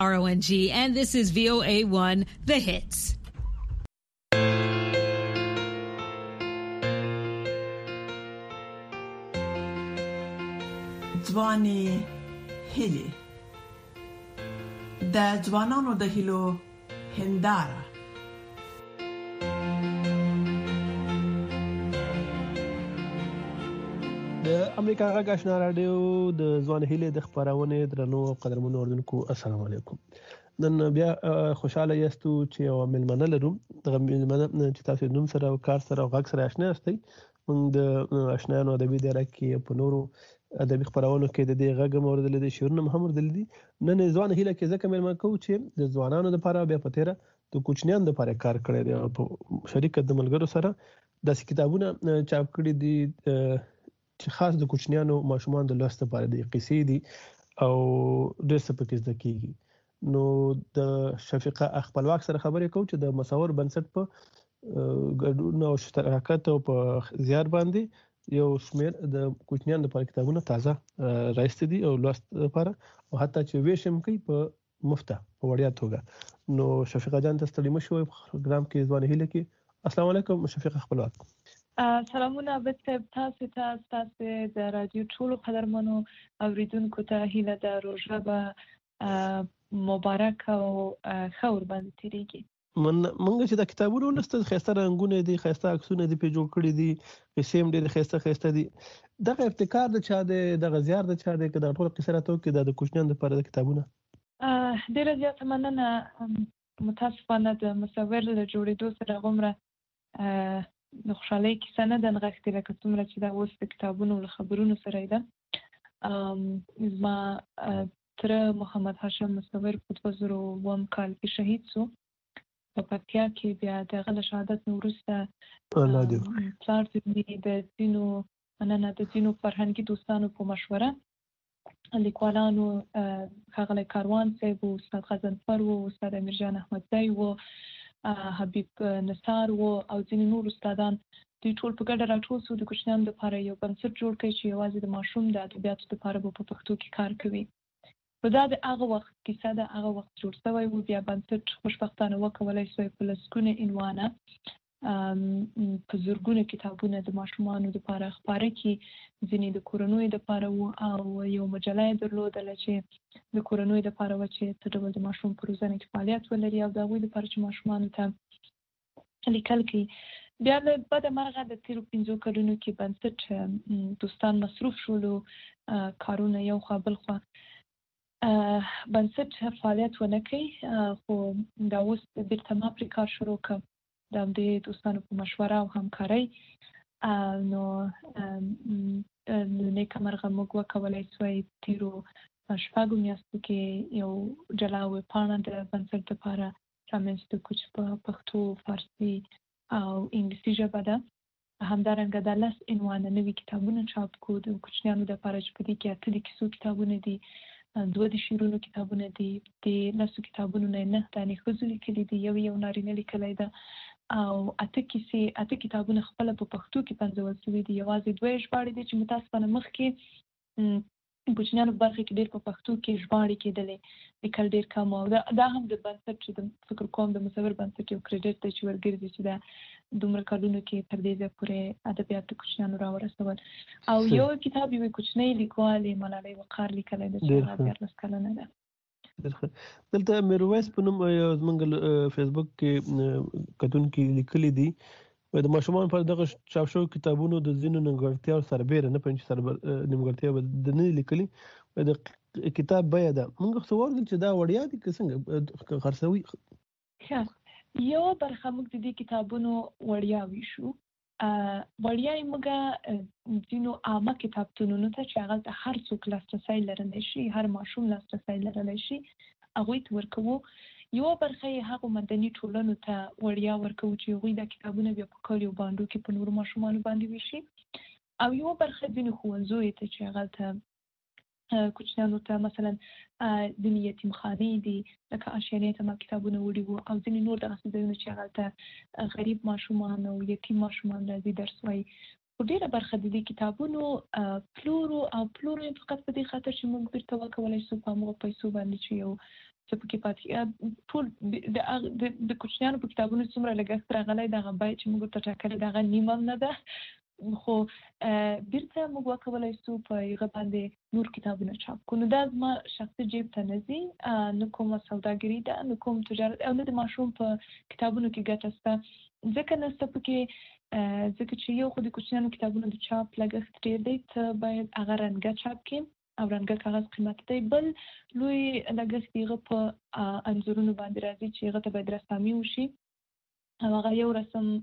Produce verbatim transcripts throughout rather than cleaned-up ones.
R O N G, and this is V O A one, The Hits. ځواني هیلې د ځوانانو د هیلو هنداره. د امریکا غږ آشنا رادیو د ځوان هیلې د خبرونه درنو قدرمنو اوردونکو السلام علیکم. نن بیا خوشاله یاستو چې یو ملمنه لرو د ملمنه چې تاسو نوم سره او کار سره او غږ سره آشنا یاستئ. موږ د آشنایانو ادبي دایره کې په نورو ادبي خبرونو کې د دې غږ موردل دي شعرونه هم موردل دي. نن ځوان هیله کې ځکه ملمنه کوو چې د ځوانانو لپاره بیا پتیره د کوچنیانو لپاره کار کړی دی په شریکت د ملګرو سره د کتابونو چاپ کړي دي چې خاص د کوچنیانو ماشومان د لوست لپاره د قصې دي او د څه پکې ځکه کیږي. نو د شفیقه خپلواک سره خبرې کوو چې د مصور بنسټ په ګډون او شراکت او په زیار باندې یو شمېر د کوچنیانو لپاره کتابونه تازه راځي دي او لوست لپاره او حتی چې ویشم کوي په مفته په وړیا توګه. نو شفیقه جان تاسو ته مشوي پروګرام کې ځوان هیله کې السلام علیکم شفیقه خپلواک. سلامونه عبد صاحب، تاسو ته تاسو د رادیو ټولو قدرمنو اوریدونکو ته هیله د روژه به مبارک او خور باندې تیریږي. من مونږ چې د کتابونو لسته خسته رنگونه دي خسته عکسونه دي په جوړ کړی دي قصې هم ډېر خسته خسته دي. دغه ابتکار د چا دی د غزيار د چا دی که د ټول قصه راتو کې د کوچنیانو لپاره د کتابونه ډېر زیات مننه. متاسفانه د مصور له جوړېدو سره غومره د خوشحالۍ کیسه نه ده نغښتې لکه څومره چې دا اوس د کتابونو له خبرونو سره ده. زما تره محمد هاشم مصور په دوه زره اووم کال کې شهید شو په پکتیا کې. بیا د هغه له شهادت نه وروسته پلار د ځینو مننه د ځینو فرهنګي دوستانو په مشوره لیکوالانو ښاغلی کاروان صاحب و، استاد غضنفر و، استاد امیرجان احمدزی و، حبیب نثار و او ځینې نور استادان دوی ټول په ګډه راټول شو د کوچنیانو لپاره یو بنسټ جوړ کړي چې یوازې د ماشوم د ادبیاتو لپاره به په پښتو کې کار کوي. نو دا د هغه وخت کیسه ده، هغه وخت جوړ شوی و. بیا بنسټ خوشبختانه وکولی شوی په لسګونه عنوانه په زرګونه کتابونه د ماشومانو لپاره خپاره کړي. ځینې د کورنیو لپاره و او یو مجله یې درلودله چې د کورنیو لپاره وه چې څه ډول د ماشوم په روزنه کې فعالیت ولري او د هغوی لپاره چې ماشومانو ته لیکل کوي. بیا له بده مرغه د تېرو پنځو کلونو کې بنسټ دوستان مصروف شولو، کارونه یو خوا بل خوا بنسټ فعالیت ونه کوي. خو دا اوس بېرته ما پرې کار شروع کړ د همدې دوستانو په مشوره او همکارۍ. نو نیکه مرغه موږ وکولی سوی تېرو شپږو میاشتو کې یو جلا ویبپاڼه د بنسټ لپاره رامنځته کړو چې په پښتو، فارسي او انګلیسي ژبه ده. همدارنګه دا لس عنوانه نوي کتابونه چاپ کړو د کوچنیانو لپاره چې په دې کې اته د کیسو کتابونه دي، دوه د شعرونو کتابونه دي. د لسو کتابونو نه نه دانې ښځو لیکلي دي، یو یو نارینه لیکلی ده او اته کیسې اته کتابونه خپله په پښتو کې پنځول شوي دي. یوازې دوه یې ژباړې دي چې متاسفانه مخکې کوچنیانو په برخه کې ډېر په پښتو کې ژباړې کېدلې، لیکل ډېر کم او دا هم د بنسټ چې د فکر کوم د مصور بنسټ یو کریډټ دی چې ورګرځي چې دا دومره کلونو کې تر دې ځایه پورې ادبیات د کوچنیانو راورسول. او یو کتاب یوې کوچنۍ لیکوالې ملالۍ وقار لیکلی دی چې هغه دیارلس کلنه ده. دلته میرویس په نوم زموږ فیسبوک کې کتونکي لیکلي دي د ماشومان پر دغه چاپ شوو کتابونو د ځینو نیمګړتیاو سربیره نه پوهېږم چې نیمګړتیا به د نه لیکلي د کتاب بیه ده. موږ څه واورېدل چې دا وړیا دي که څنګه خرڅوي؟ ښه، یوه برخه موږ د دې کتابونو وړیا ویشو. وړیا یې موږ ځینو عامه کتابتونونو ته چې هغلته هر څوک لاسرسی لرلی شي، هر ماشوم لاسرسی لرلی شي، هغوی ته ورکوو. یوه برخه یې هغو مدني ټولنو ته وړیا ورکوو چې هغوی دا کتابونه بیا په کلیو بانډو کې په نورو ماشومانو باندې ویشي. او یوه برخه ځینې ښوونځیو ته چې هغلته کوچنیانو ته مثلا ځینې یتیمخانې دي لکه آشیانې ته ما کتابونه وړي وو او ځینې نور دغسې ځایونه چې هغلته غریب ماشومان او یتیم ماشومان راځي درس وایي. خو ډېره برخه د دې کتابونو پلورو او پلورو یې فقط په دې خاطر چې موږ بېرته وکولی شو په همغو پیسو باندې چې یو څه پکې پاتې ټول د د کوچنیانو په کتابونو څومره لګښت راغلی دغه بیه چې موږ ورته ټاکلې دغه نیمه هم نه ده خو بیرته موږ وکولی شو په هغه باندې نور کتابونه چاپ کړو. نو دا زما شخصي جیب ته نه ځي، نه کومه سوداګري ده، نه کوم تجارت او نه د ماشوم په کتابونو کې ګټه شته، ځکه نه شته پکې ځکه چې یو خو د کوچنیانو کتابونو د چاپ لګښت ډېر دی، ته باید هغه رنګه چاپ کړې او رنګه کاغذ قیمت دی. بل لوی لګښت هغه په انځورونو باندې راځي چې هغه ته باید رسامي وشي او هغه یو رسم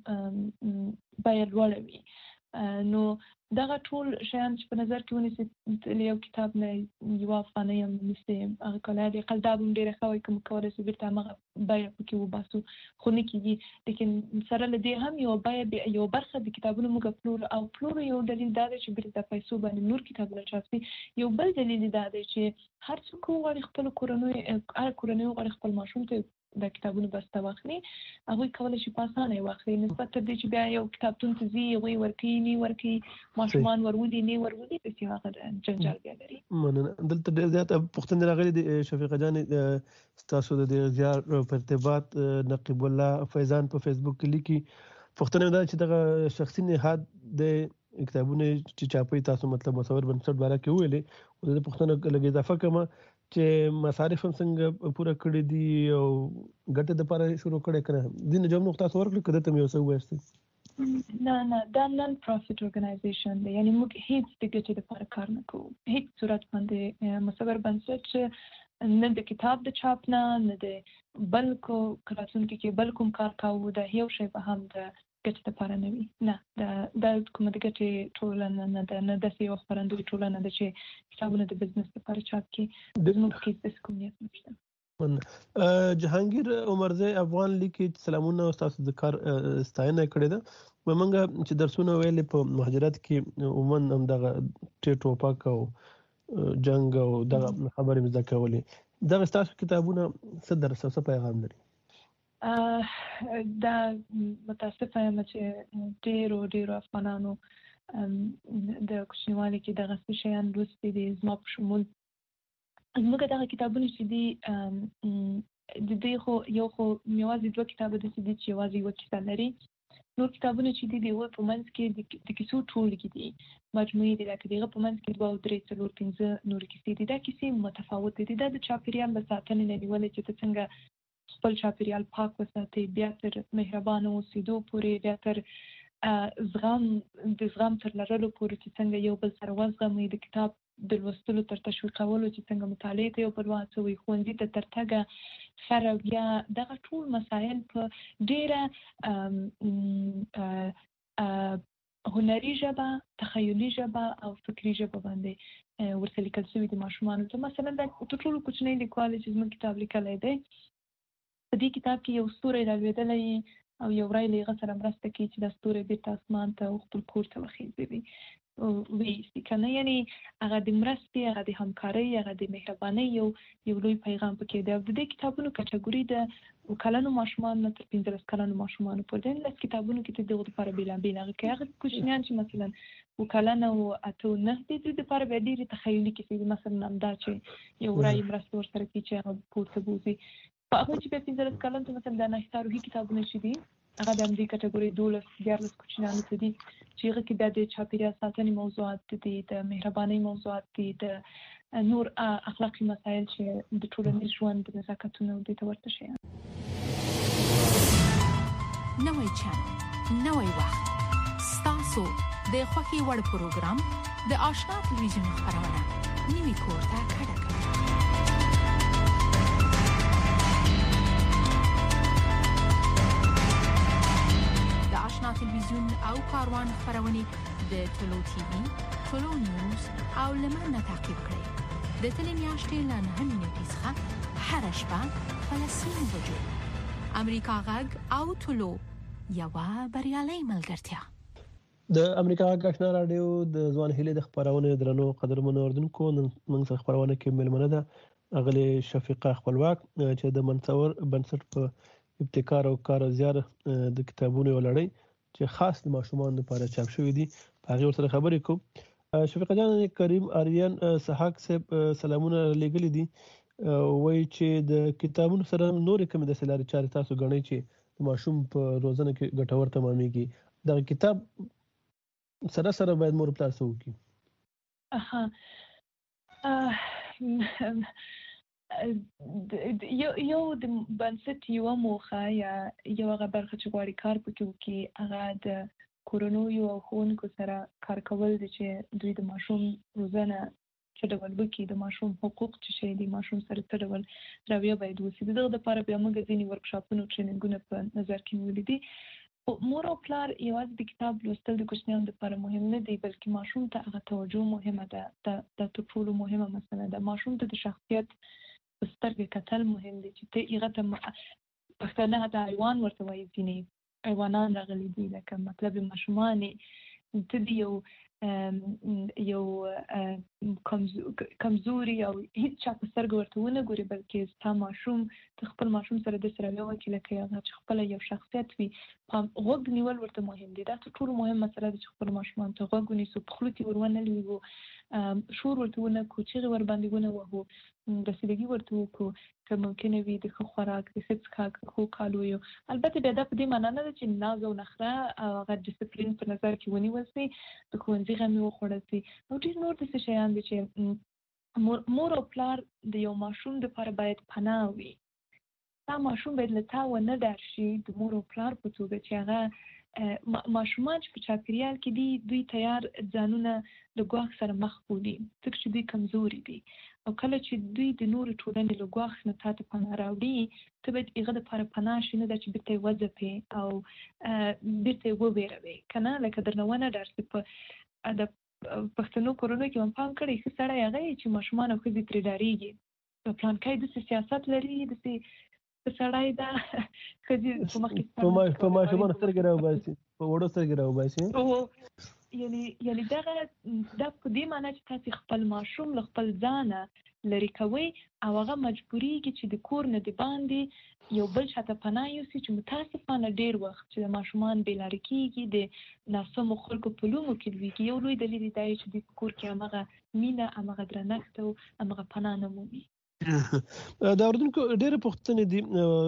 باید لوړه وي. نو دغه ټول شیان چې په نظر کې ونیسي یو کتاب نه یوه افغانۍ هم نیسي، هغه کله د اقل دا به هم ډېره ښه وي که موږ کولی شو بېرته همغه بیه پکې وباسو، خو نه کېږي. لیکن سره له دې هم یوه بیه یوه برخه د کتابونو موږ پلورو او پلورو یو دلیل دا دی چې بېرته د پیسو باندې نور کتابونه چاپ شي. یو بل دلیل دا دی چې هر څوک وغواړي خپلو کورنیو هر کورنۍ وغواړي خپل ماشوم ته د کتابونو بسته واخلي، هغوی کولی شي په اسانه یې واخلي نسبت تر دې چې بیا یو کتابتون ته ځي هغوی ورکوي نه ورکوي، ماشومان ورولي نه ورولي، داسې هغه جنجال بیا لري. مننه. دلته ډېر زیات پوښتنې راغلي دي شفیقه جانې، ستاسو د دې زیار په ارتباط نقیب الله فیضان په فیسبوک کې لیکي پوښتنه دا چې دغه شخصي نهاد د کتابونه چې چاپي تاسو مطلب مصور بنسټ باره کې ویلې، او د پوښتنه لږ اضافه کوم چې مصارف هم څنګه پوره کړی دي او ګټه د لپاره شروع کړی کړه دین جواب نقطه تاسو ورکړل کده ته یو څه وایسته؟ نه نه دا نن پروفیټ اورګنایزیشن دی، یعنی موږ هیڅ د ګټې لپاره کار نه کوو، هیڅ صورت باندې مصور بنسټ نه د کتاب د چاپ نه نه د بل کو راتلونکي کې بل کوم کار کوو، د یو شی به هم د ګټې لپاره نه وي. نه دا کومه د ګټې ټولنه نه ده، نه داسې یوه خپرندوی ټولنه ده چې کتابونه د بزنس لپاره چاپ کړي. زموږ کې داسې کوم نیت نشته. جهانگیر عمرزی افغان لیکي سلامونه، تاسو د کار ستاینه کړې ده. موږ چې درسونه ویلې په مهاجرت کې عموما هم دغه ټیټ ټوپک او جنگ او دغه خبرې مزه کولې، دغه ستاسو کتابونه څه درس او څه پیغام لري؟ دا متاسفه یم چې ډېرو ډېرو افغانانو د کوچنیوالي کې دغه څه شیان لوستي دي، زما په شمول. زموږ دغه کتابونه چې دي د دې خو یو خو یوازې دوه کتابه داسې دي چې یوازې یوه کیسه لري، نور کتابونه چې دي د هغوی په منځ کې د کیسو ټولګې دي، مجموعې دي، لکه د هغه په منځ کې دوه او درې څلور پنځه نورې کیسې دي. دا کیسې متفاوتې دي. دا د چاپېریال له ساتنې نه نیولې چې ته څنګه خپل چاپېریال پاک وساتئ، بیا تر مهربانه اوسېدو پورې، بیا تر زغم د زغم تر لرلو پورې چې څنګه یو بل سره وزغمئ، د کتاب د لوستلو تر تشویقولو چې څنګه مطالعې ته یو بل وهڅوئ، ښوونځي ته تر تګه خیر او بیا دغه ټول مسایل په ډېره هنري ژبه، تخیلي ژبه او فکري ژبه باندې ورته لیکل شوي دي ماشومانو ته. مثلا دا تر ټولو کوچنی لیکوال چې زموږ کتاب لیکلی دی، په دې کتاب کې یو ستوری رالوېدلی او یو وری له هغه سره مرسته کوي چې دا ستوری بېرته اسمان ته او خپل کور ته وخېژوي ویستي که نه، یعنې هغه د مرستې، هغه د همکارۍ، هغه د مهربانۍ یو یو لوی پیغام پکې دی. او د دې کتابونو کټګوري د اووه کلنو ماشومانو نه تر پنځلس کلنو ماشومانو پورې دی. لس کتابونو کې ته د هغو دپاره بېلابېل هغه کوي. هغه کوچنیان چې مثلا اووه کلن او اته او نهه دي، دوی دپاره بیا ډېرې تخیلي کیسې دي. مثلا همدا چې یو وری مرسته ورسره کوي چې هغه کور ته بوځي. په هغه چې بیا پنځلس کلن ته مثلا د نهستا روحي کتابونه چې دي، هغه د همدې کټګوري دولس دیارلس کوچنیانو ته دي چې هغه کې بیا د چاپېریال ساتنې موضوعات دي، د مهربانۍ موضوعات دي، د نور اخلاقي مسایل چې د ټولنیز ژوند د نزاکتونه او دې ته ورته شیان. نوی چینل، نوی وخت، ستاسو د خوښې وړ پروګرام د آشنا تلویزیون خپرونه نوي کور ته کډه کړئ. تلویزیون او کاروان خبرونه د ټلو ټي وي، ټلو نیوز او لمنه تعقیب کړئ. د تلې میاشتې له نهه نیټې څخه هره شپه په لسمه بجو امریکا غږ او ټلو یوه بریالۍ ملګرتیا. د امریکا غږ آشنا راډیو د ځوان هیلې د خبرونې درنو قدرمنو اوریدونکو، نن موږ سره خبرونه کې مېلمنه ده اغلې شفیقه خپلواک چې د منصور بنسټ په ابتکار او کار زیار د کتابونو ولړۍ چې خاص د ماشومان لپاره چاپ شوی دي، په هغه سره خبرې کوو. شفیقه جان، کریم آریان سحاق صاحب سلامونه لګلې دي. وایي چې د کتابونو سره نورې کومې د سلاري چارې تاسو غنئ چې ماشوم په روزنه کې ګټور تمامېږي دا کتاب سره سره باید مور پلار څه وکړي؟ اها یو یو د بنسټ یو موخه یا یو هغه برخه چې غواړي کار پکې وکړي هغه د کورنیو او ښوونکو سره کار کول دي چې دوی د ماشوم روزنه څه ډول وکړي، د ماشوم حقوق څه شی دي، ماشوم سره څه ډول رویه باید وشي. د دغه لپاره بیا موږ ځینې ورکشاپونه او ټریننګونه په نظر کې نیولي دي. مور او پلار یوازې د کتاب لوستل د کوچنیانو لپاره مهم نه دی، بلکې ماشوم ته هغه توجه مهمه ده. دا تر ټولو مهمه مسله ده. ماشوم ته د شخصیت په سترګې کتل مهم دي چې ته هغه ته پښتانه هغه حیوان ورته وایي، ځینې حیوانان راغلي دي لکه مطلب ماشومان ته دي یو یو کمزوري او هیڅ چا په سترګو ورته ونه ګوري، بلکې ستا ماشوم ته خپل ماشوم سره داسې رویه وکړي لکه هغه چې خپله یو شخصیت وي. غوږ نیول ورته مهم دي. دا تر ټولو مهم مسله ده چې خپل ماشومان ته غوږ ونیسو، په خوله کې ور ونه لویږو، شور ورته ونه کړو، چغې ورباندې ونه وهو، رسیدګي ورته وکړو، که ممکنه وي د ښه خوراک، د ښه څښاک، د ښو کالیو. البته بیا دا په دې معنا نه ده چې ناز او نخره او هغه ډیسپلین په نظر کې ونیول سي، د ښوونځي غم یې وخوړل سي او ډېر نور داسې شیان دي چې مور, مور او پلار د یو ماشوم دپاره باید پناه وي. دا ماشوم باید له تا ونه ډار شي د مور او پلار په توګه چې هغه ماشومان چې په چاپېریال کې دي دوی تیار ځانونه له ګواښ سره مخ بولي ځکه چې دوی کمزوري دي، او کله چې دوی د نورو ټولنې له ګواښ نه تا ته پناه راوړي ته باید هغه دپاره پناه شي، نه دا چې بېرته یې وځپې او بېرته یې وویروې که نه، لکه درنه ونه ډار شي. په د پښتنو کورونو کې مې پام کړی ښه سړی هغه یې چې ماشومان او ښځې ترې ډارېږي، پلانکی داسې سیاست لري، داسې سړی دا ښځې په مخکې په ماشومانو سترګې راوباسي، په وړو سترګې راوباسي. یعنی یعنی دغه دا په دې معنا چې تاسې خپل ماشوم له خپل ځانه لرې کوئ او هغه مجبورېږي چې د کور نه د باندې یو بل چاته پناه یوسي، چې متاسفانه ډېر وخت چې د ماشومان بېلارې کېږي، د ناسمو خلکو په لومو کې لویږي. یو لوی دلیل دا چې د کور کې همغه مینه، همغه درنښت او همغه پناه نه مومي. دا اردوونکو ډېرې پوښتنې دي،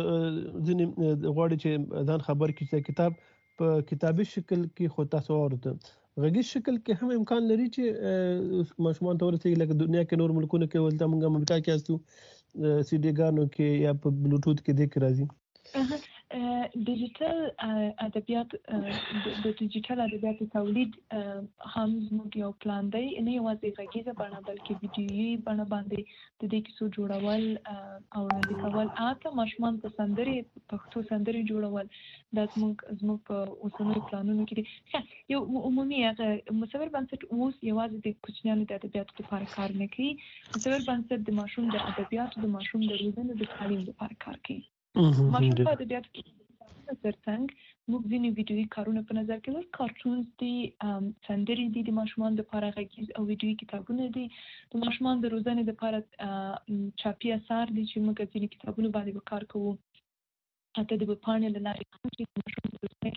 ځینې غواړي چې ځان خبر کړي چې کتاب په کتابي شکل کې خو تاسو اورده غږیز شکل کې هم امکان لري چې ماشومان ته ورسېږي، لکه دنیا کې نور ملکونه کې ولته موږ امریکا کې هستو سی ډي ګانو کې یا په بلوټوث کې دې کې راځي. ډیجیټل ادبیات د ډیجیټل ادبیاتو تولید هم زموږ یو پلان دی، نه یوازې غږیزه بڼه بلکې ویډیویي بڼه باندې د دې کیسو جوړول او وړاندې کول، هغه ماشومان ته سندرې، پښتو سندرې جوړول، دا زموږ زموږ په اوسنیو پلانونو کې دي. یو عمومي هغه مصور بنسټ اوس یوازې د کوچنیانو د ادبیاتو لپاره کار نه کوي، مصور بنسټ د ماشوم د ادبیاتو، د ماشوم د روزنې، د تعلیم لپاره کار کوي. ماشوم په ادبیاتو کې ترڅنګ موږ ځینې ویډیویي کارونه په نظر کې لرو، کارټونز دي، سندرې دي، د ماشومانو دپاره غږیز او ویډیویي کتابونه دي، د ماشومانو د روزنې دپاره چاپي اثار دي چې موږ ځینې کتابونو باندې به کار کوو، حتی د ویبپاڼې له لارې هم چې د ماشوم په روزنه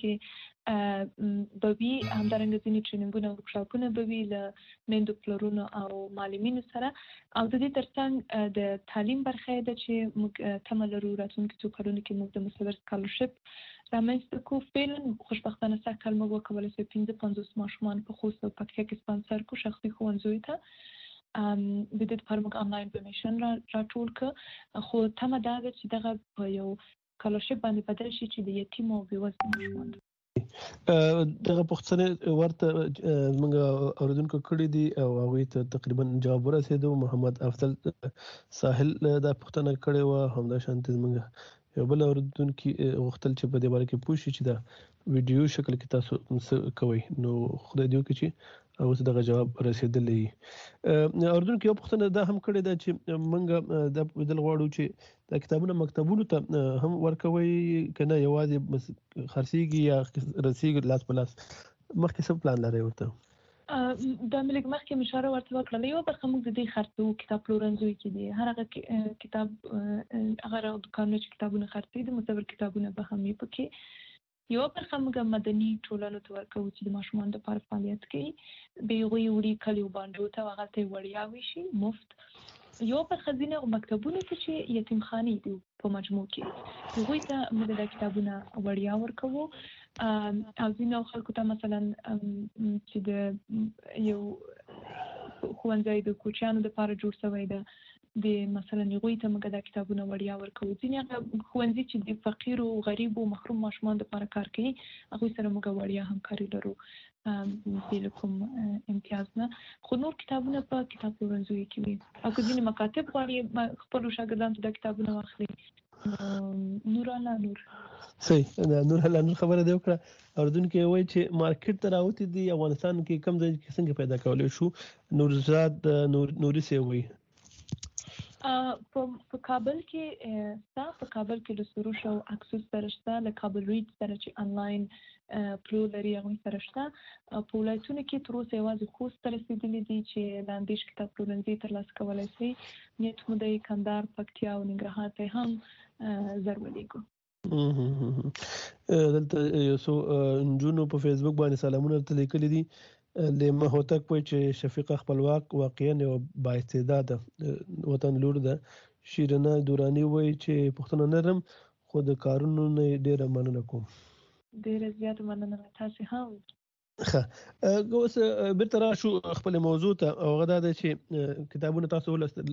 کې به وي، همدارنګه ځینې ټریننګونه او ورکشاپونه به وي له میندو پلرونو او معلمینو سره. او د دې ترڅنګ د تعلیم برخه ده چې موږ تمه لرو راتلونکي څو کلونو کې موږ د مصور سکالرشپ رامنځته کړو. فعلا خوشبختانه سږ کال موږ وکولی شو پنځه پنځوس ماشومان په خوست او پکتیا کې سپانسر کړو شخصي ښوونځیو ته. د دې لپاره موږ انلاین انفارمیشن راټول کړ، خو تمه دا ده چې دغه په یو سکالرشپ باندې بدل شي چې د یتیم او بېوزلو ماشومان دغه پوښتنې ورته موږ اوریدونکو کړي دي او هغوی ته تقریبا جواب ورسېدو. محمد افضل ساحل دا پوښتنه کړې وه، همداشانتې زموږ یو بل اوریدونکي غوښتل چې په دې باره کې پوه شي چې دا ویډیو شکل کې تاسو څه کوئ، نو خدای دې وکړي چې اوس دغه جواب رسېدلی وي. اوریدونکو یو پوښتنه دا هم کړې ده چې موږ دا پوښتل غواړو چې دا کتابونه مکتبونو ته هم ورکوئ که نه یوازې خرڅېږي یا رسېږي لاس په لاس، مخکې څه پلان لرئ ورته؟ دا مې لږ مخکې مې اشاره ورته وکړله. یوه برخه موږ د دې خرڅوو، کتاب پلورنځیو کې دي، هر هغه کتاب هغه دوکانونه چې کتابونه خرڅوي د مصور کتابونه به هم وي پکې. یوه برخه موږ مدني ټولنو ته ورکوو چې د ماشومانو لپاره فعالیت کوي، به یې هغوی وړي کلیو بانډو ته او هغلته یې وړیا ویشي مفت. یو په خزینه او مکتبونو کې چې یتیمخانې دي په مجموع کې هغوی ته موږ د کتابونه وړیا ورکوو او ځینو خلکو ته مثلا چې د یو ښوونځی د کوچیانو دپاره جوړ شوی ده د مثلا هغوی ته موږ دا کتابونه وړیا ورکوو. ځینې هغه ښوونځي چې د فقیرو غریبو محروم ماشومانو دپاره کار کوي هغوی سره موږ وړیا همکاري لرو بې له کوم امتیاز نه. خو نور کتابونه په کتاب پلورنځیو کې وي او که ځینې مکاتب غواړي خپلو شاګردانو ته دا کتابونه واخلي نور الله نور صحیح نور الله نور خبره دی وکړه. اردوونکي وایي چې مارکیټ ته راوتي دي افغانستان کې کم ځای کې څنګه پیدا کولی شو. نورزاد نوري صاحب وایي په کابل کې ستا په کابل کې د سروش او اکسوس سره شته له کابل ریډ سره چې انلاین پلور لري هغوی سره شته. په ولایتونو کې تر اوسه یوازې خوست ته رسېدلي دي چې لاندیش کتاب پلورنځي ترلاسه کولی شي. نیت مو دی کندهار پکتیا او ننګرهار ته هم زر ولیږو. دلته یو څو نجونو په فیسبوک باندې سلامونه ورته لیکلي دي. لیما هوتک وایي چې شفیقه خپلواک واقعا یو بااستعداده وطن لور ده. شیرینه دورانی وایي چې پښتانه نرم خو د کارونو نه ډېره مننه کوم. ډېره زیاته مننه تاسې هم. ښه اوس بیرته راشو خپل موضوع ته او هغه دا ده چې کتابونه تاسو ولوستل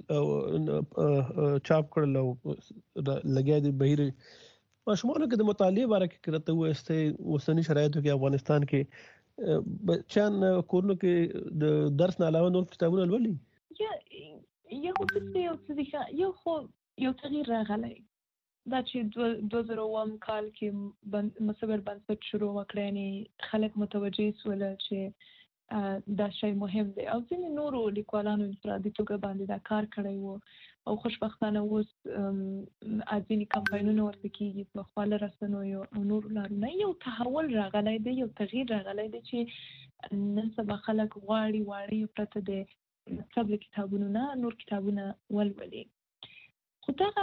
چاپ کړل او لګیا دي بهیر ماشومانو کې د مطالعې باره کې راته ووایاستئ اوسني شرایطو کې افغانستان کې بچیان کورونو کې د درس نه علاوه نور کتابونه لولي؟ یو څه یو څه یو خو یو تغییر راغلی دا چې دوه زره اووم کال کې مصور بنسټ شروع وکړی یعنې خلک متوجه شول چې دا شی مهم دی او ځینې نورو لیکوالانو انفرادي توګه باندې دا کار کړی و او خوشبختانه اوس ځینې کمپاینونه ورته کېږي په خواله رسنیو او نورو لارو نه یو تحول راغلی دی یو تغییر راغلی دی چې نن سبا خلک غواړي واړه پرته د مکتب له کتابونو نه نور کتابونه ولولي. خو دغه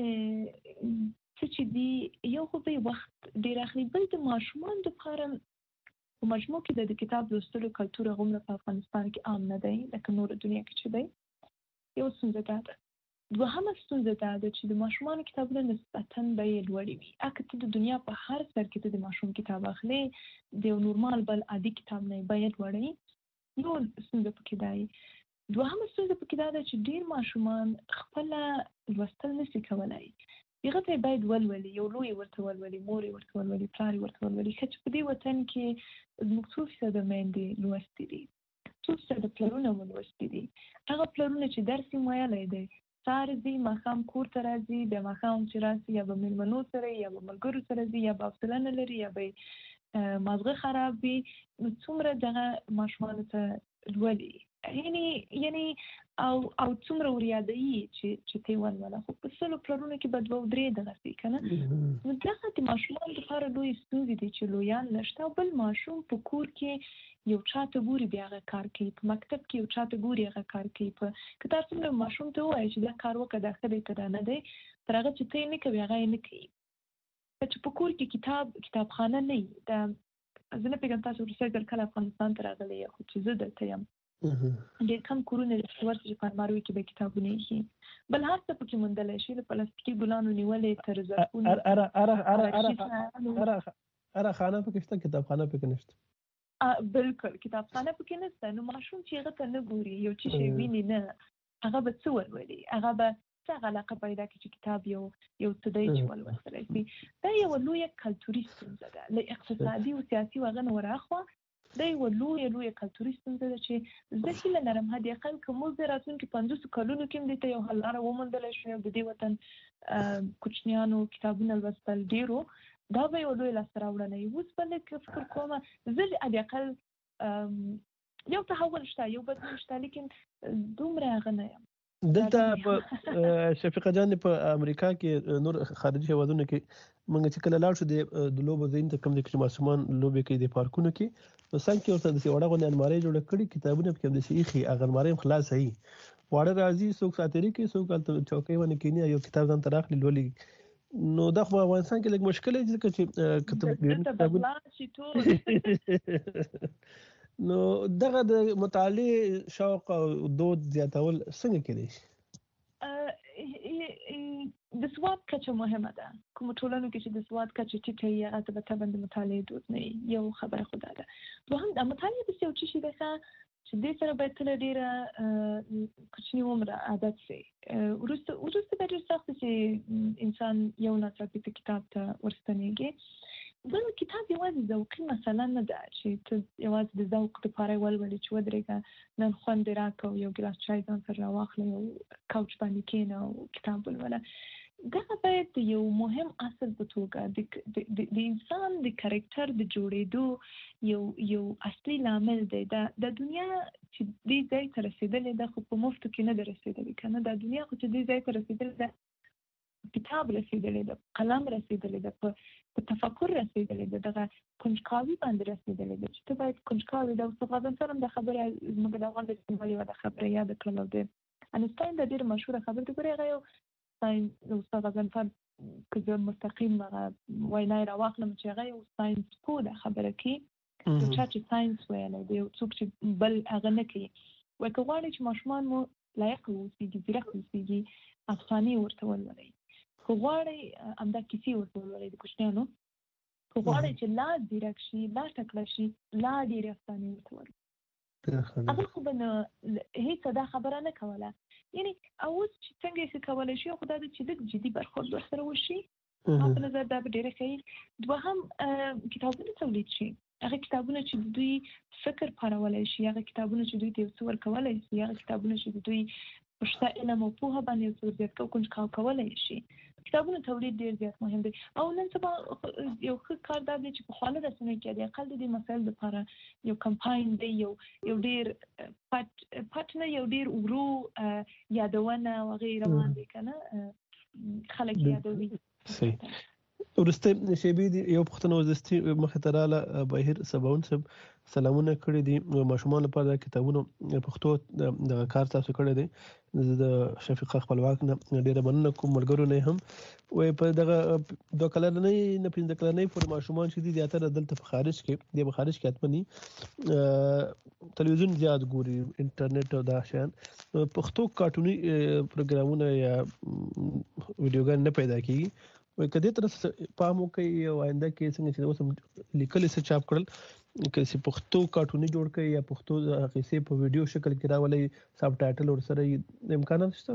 څه چې دي یو خو به وخت ډېر اخلي بل د ماشومانو دپاره په مجموع کې د کتاب لوستلو کلتور هغومره په افغانستان کې عام نه دی لکه نوره دنیا کې چې دی. یو ستونزه دا ده. دوهمه ستونزه دا ده چې د ماشومانو کتابونه نسبتاً به یې لوړې وي. اگه ته د دنیا په هر سر کې ته د ماشوم کتاب اخلې د یو نورمال بل عادي کتاب نه به یې لوړې. یو ستونزه پکې دا وي. دوهمه ستونزه پکې دا ده چې ډېر ماشومان خپله لوستل نشي کولی. هغه ته باید ولولي یو لوی ورته ولولي مور یې ورته ولولي پلار یې ورته ولولي. ښه چې په دې وطن کې زموږ څو فیصده میندې لوستې دي څو فیصده پلرونه مو لوستي دي. هغه پلرونه چې درس یې ویلی دی سهار ځي ماښام کور ته راځي بیا ماښام چې راسي یا به مېلمنو سره یا به ملګرو سره ځي یا به حوصله نه لري یا به مازغه خراب وي نو څومره دغه ماشومانو ته لولي یعنی یعنی او او څومره وریادوي چې چې ته یې ولوله. خو په سلو پلرونو کې به دوه درې دغسې که نه نو دغه د ماشومانو لپاره لویې ستونزې دي چې لویان نشته او بل ماشوم په کور کې یو چا ته ګوري بیا هغه کار کوي په مکتب کې یو چا ته ګوري هغه کار کوي. په که تا څومره ماشوم ته ووایي چې دا کار وکړه دا ښه دی که دا نه دی تر هغه چې ته یې نه کوي هغه یې نه کوي. چې په کور کې کتاب کتابخانه نه وي دا زه نه پوهېږم تاسو وروستی ځل کله افغانستان ته راغلی یا خو چې زه دلته یم ډېر کم کورونه د ورته چې په الماروي کې به کتابونه ایښي بل هر څه پکې موندلی شي له پلاستیکي ګلانو نیولې تر ظرفونو هره خانه پکې شته کتابخانه پکې نشته. بلکل کتابخانه پکې نشته نو ماشوم چې هغه ته نه ګوري یو څه شی ویني نه هغه به څه ولولي هغه به څه علاقه پیدا کړي چې کتاب یو یو څه دی چې ولوستلی شي. دا یوه لویه کلتوري ستونزه ده له اقتصادي او سیاسي و هغه نه ورهاخوا دا یوه لویه لویه کلتوري ستونزه ده چې زه هیله لرم حداقل که موږ د راتلونکي پنځوسو کلونو کې هم دې ته یو حل لاره وموندلی شو د دې وطن کوچنیانو کتابونه لوستل ډېرو دا به یو لوی لاسته راوړنه وي. اوس به لږ فکر کومه زه حداقل یو تحول شته یو بدلون شته لیکن دومره هغه نه یم. دلته په شفیقه جان په امریکا کې نور خارجي هیوادونو کې موږ چې کله لاړ شو د لوبو ځایونو ته کوم دي چې ماشومان لوبې کوي د پارکونو کې نو څنګه کې ورته داسې وړه غونې المارۍ جوړه کړي کتابونه پکې همداسې ایښي هغه المارۍ هم خلاصه وي واړه راځي څوک ساتیري کوي څوک هلته چوکۍ باندې کښېني یو کتاب ځان ته راخلي لولي. نو دا خو افغانستان کې لږ مشکل دی ځکه چې نو دغه د مطالعې شوق او دود زیاتول څنګه کېدای شي؟ د سواد کچه مهمه ده. کوم ټولنو کې چې د سواد کچه ټیټه وي هغه ته به د مطالعې دود نه وي. یو خبره خو دا ده. دوهم د مطالعې داسې یو څه شي دی چې دې سره باید تل ډېره کوچني عمره عادت شي. وروسته وروسته به ډېر سخت چې انسان یو ناڅاپي کتاب ته ورستنېږي. بل کتاب یوازې ذوقي مسله نه ده چې ته یوازې د ذوق دپاره یې ولولې چې ودرېږه نن خوند دې راکړه او یو ګیلاس چای ځان سره راواخله او کوچ باندې کښېنه او کتاب ولوله. دغه باید د یو مهم اصل په توګه د انسان د کرکټر د جوړېدو یو یو اصلي لامل دی. د دنیا چې دې ځای ته رسېدلې ده خو په مفتو کې نه ده رسېدلې که نه. دا دنیا خو چې دې ځای ته رسېدلې ده کتاب رسېدلې ده، قلم رسېدلې ده، په تفکر رسېدلې ده، دغه کنجکاوي باندې رسېدلې ده چې ته باید کنجکاوي ده. استاد غضنفر هم د خبره زموږ د افغان د اجتماعي یوه د خبره یاده کړله او د انسټاین د ډېره مشهوره خبره ده. ګورې هغه یو استاد غضنفر که زه مستقیم هغه وینا یې راواخلم چې هغه یو ساینس پوه ده خبره کوي. یو چا چې ساینس ویلی دی، یو څوک چې بل هغه نه کوي. وایي که غواړئ چې ماشومان مو لایق واوسېږي، ځیرک واوسېږي، افسانې ورته ولولئ. که غواړئ همدا کیسې ورته ولولئ د کوچنیانو. که غواړئ چې لا ځیرک شي، لا تکړه شي، لا ډېرې افسانې ورته ولولئ. هغه خو به نه هېڅ دا خبره نه کوله. یعنې اوس چې څنګه یې څه کولی شي خو دا ده چې لږ جدي برخورد ورسره وشي. ما په نظر دا به ډېره ښه. دوهم کتابونه تولید شي. هغه کتابونه چې د دوی فکر پارولی شي، هغه کتابونه چې دوی ته یو څه ورکولی شي، هغه کتابونه چې د دوی په شته علم او پوهه باندې یو څه زیات کو کنجکاو کولی شي. کتابونه تولید ډېر زیات مهم دی. او نن سبا یو ښه کار دا دی چې پخوانه رسنیو کې د اقل د دې مسایلو لپاره یو کمپاین دی، یو یو ډېر پټ پټ نه یو ډېر ورو یادونه او هغې روان دی که نه، خلک یادوي. صحیح. وروسته شیبې دي یو پوښتنه وزستي مخې ته راغله. بهیر سباون صاحب سلامونه کړي دي. ماشومان لپاره د کتابونو پښتو دغه کار تاسو کړی دی. زه د شفیقه خپلواک نه ډېره مننه کوم، ملګرو نه هم. وایي په دغه دوه کلنۍ نه پنځه کلنۍ پورې ماشومان چې دي زیاتره دلته په خارج کې دی، په خارج کې حتمني تلویزیون زیات ګوري، انټرنیټ او دا شیان. پښتو کارټوني پروګرامونه یا ویډیوګان نه پیدا کېږي. وایي که دې طرف پام وکړئ او آینده کې څنګه چې اوس هم لیکلي څه چاپ کړل که چې پښتو کارټوني جوړ کړئ یا پښتو قصې په ویډیو شکل کې راولئ، سب ټایټل ورسره امکانات شته؟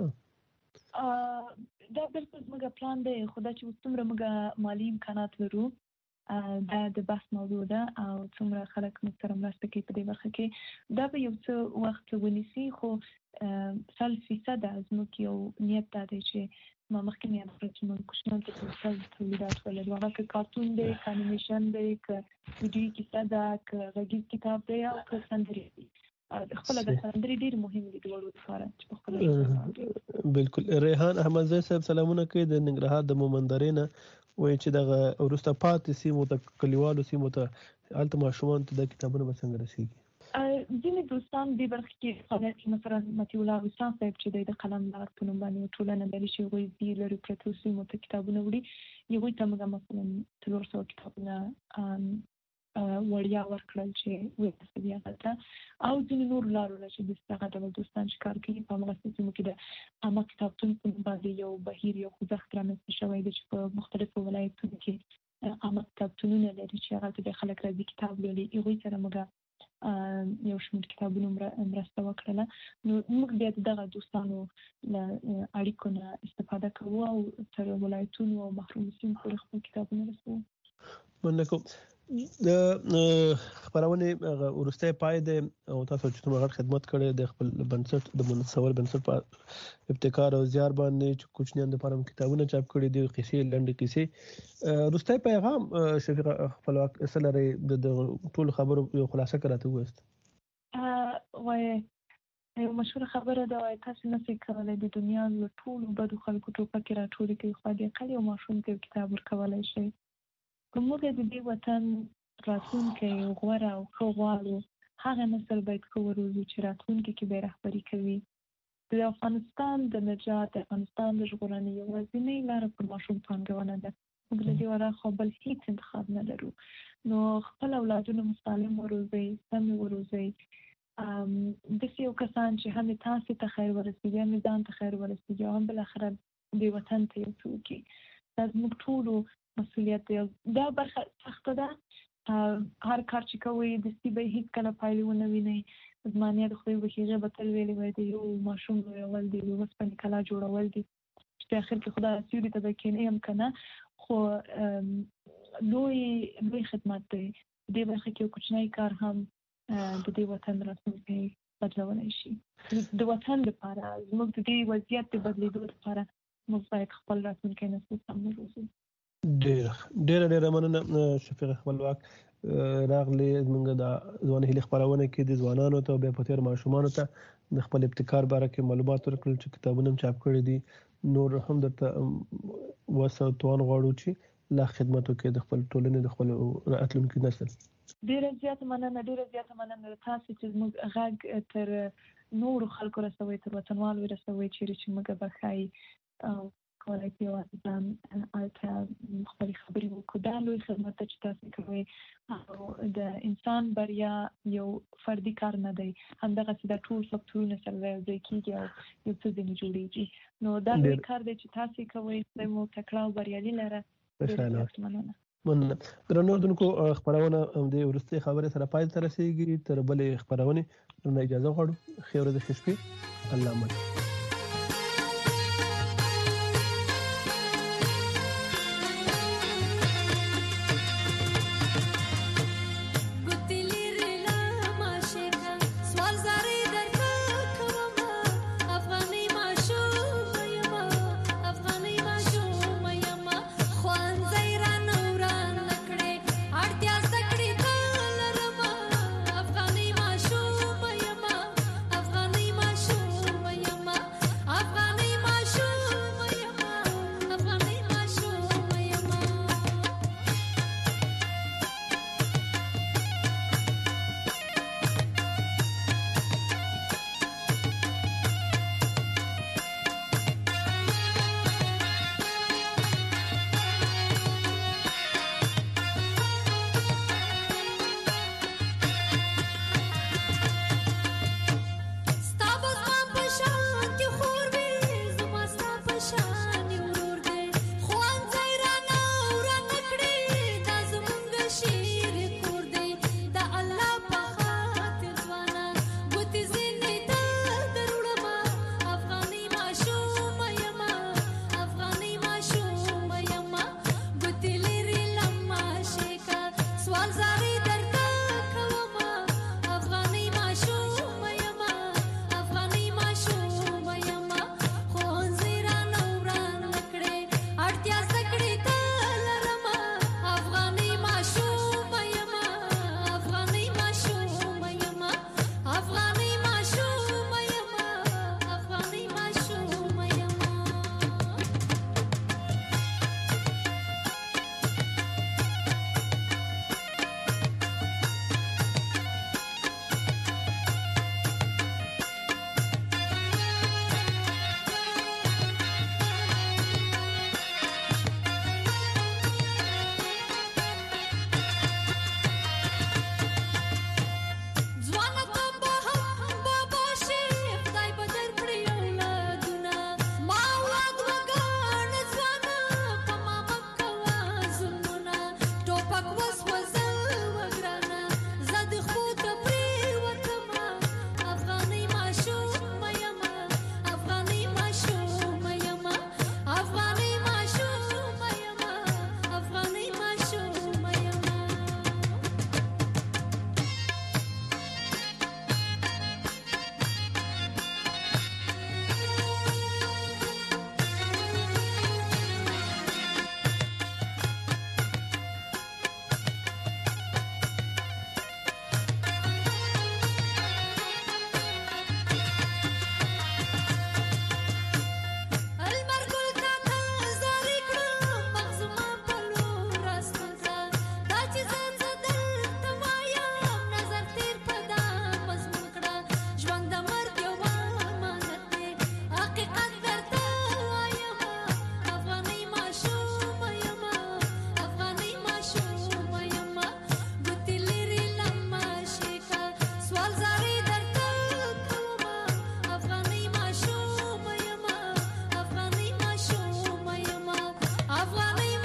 دا بالکل زموږ پلان دی، خو دا چې اوس څومره موږ مالي امکانات لرو دا د بحث موضوع ده او څومره خلک موږ سره مرسته کوي په دې برخه کې. دا به یو څه وخت ونیسي، خو سل فیصده زموږ یو نیت دا دی چې ما مخکې مې یاد کړل چې موږ کوچنیانو ته مثبت تولیدات ولرو. هغه که کارتون دی، که انیمیشن دی، که ویډیوي کیسه ده، که غږیز کتاب دی او که سندرې دي. خپله د سندرې ډېرې مهم دي د وړو لپاره چې په خپله. بالکل. ریحان احمدزی صاحب سلامونه کوي د ننګرهار د مومندرې نه. وایي چې دغه وروسته پاتې سیمو ته، کلیوالو سیمو ته، هلته ماشومانو ته دا کتابونه به څنګه رسېږي؟ ځینې دوستان دې برخه کې فعالیت کوي. مثلا مطیع الله وسان صاحب چې دی د قلم لار په نوم باندې یوه ټولنه لري چې هغوی دې لرې پرتو سیمو ته کتابونه وړي. هغوی ته موږ مثلا څلور سوه کتابونه وړیا ورکړل چې ورسوي هغه. او ځینې نورو لارو نه چې دغه ډول دوستان چې کار کوي په همغسې سیمو کې د عامه کتابتون په نوم باندې یو بهیر، یو خوځښت رامنځته شوی دی چې په مختلفو ولایتونو کې عامه کتابتونونه لري چې هغلته د خلک راځي کتاب لولي. هغوی سره موږ یو شمېر کتابونو مرسته وکړله. نو موږ بیا د دغه دوستانو له اړیکو نه استفاده کوو او تر ولایتونو او محرومو سیمو پورې خپل کتابونه رسوو. مننه کوم. د خپرونې وروستی پای دی او تاسو چې څومره غټ خدمت کړی د خپل بنسټ د منصور بنسټ په ابتکار او زیار باندې چې کوچنیانو لپاره هم کتابونه چاپ کړي دي، قصې، لنډې کیسې. وروستی پیغام شفیقه خپلواک څه لرئ؟ د ټولو خبرو یو خلاصه که راته ووایاست. وایي یو مشهوره خبره ده، وایي تاسو نشئ کولی د دنیا له ټولو بدو خلکو ټوپکې راټولې کړئ، خو د اقل یو ماشوم ته یو کتاب ورکولی شئ. که موږ د دې وطن راتلونکی غوره او ښه غواړو، هغه نسل باید ښه وروزو چې راتلونکي کې به یې رهبري کوي. د افغانستان د نجات، د افغانستان د ژغورنې یوازینۍ لاره پر ماشوم پانګونه ده. موږ له دې ورهاخوا بل هېڅ انتخاب نه لرو. نو خپل اولادونه مو سالم وروزئ، سم یې وروزئ، داسې یو کسان چې هم تاسو ته خیر ورسېږي هم ځان ته خیر ورسېږي او هم بالاخره د وطن ته یو څه وکړي. دا زموږ ټولو مسؤلیت دی. دا برخه سخته ده. هر کار چې کوئ دستي به هیڅ کله پایلې ونه وینئ. زما نیا د خدای وبښي هغې به تل ویلې وای د یو ماشوم لویول دي، د اوسپنې کلا جوړول دي چې په اخر کې خدای سیوري ته به کښېنئ هم که نه، خو لوی لوی خدمت دی. په دې برخه کې یو کوچنی کار هم د دې وطن راتلونکی بدلولی شي. د وطن لپاره زموږ د دې وضعیت د بدلېدو لپاره موږ باید خپل راتلونکی نسل سم وروزو. ډېره ډېره ډېره مننه شفیقه خپلواک راغلې زموږ د ځوان هیلې خپرونه کې د ځوانانو ته بیا په تېر ماشومانو ته د خپل ابتکار باره کې معلومات ورکړل چې کتابونه هم چاپ کړي دي. نور هم درته وس او توان غواړو چې لا خدمت وکړي د خپل ټولنې د خپل راتلونکي نسل. ډېره زیاته مننه ډېره زیاته مننه تاسو چې زموږ غږ تر نورو خلکو رسوئ، تر وطنوالو رسوئ چیرې چې موږ به ښایي کولای شي یوازې ځان هلته خپلې خبرې وکړو. دا لوی خدمت ده چې تاسو کوئ او د انسان بریا یو فردي کار نه دی، همدغسې دا ټول فکتورونه سره یوځای کېږي او یو څه ځینې جوړېږي. نو دا لوی کار دی چې تاسو کوئ. خدای مو تکړه او بریالي لره. ډېره مننه. مننه. درنو اردوونکو خپرونه د وروستۍ خبرې سره پای ته رسېږي. تر بلې خپرونې درنه اجازه غواړو. ښې ورځې ښې شپې. الله مل.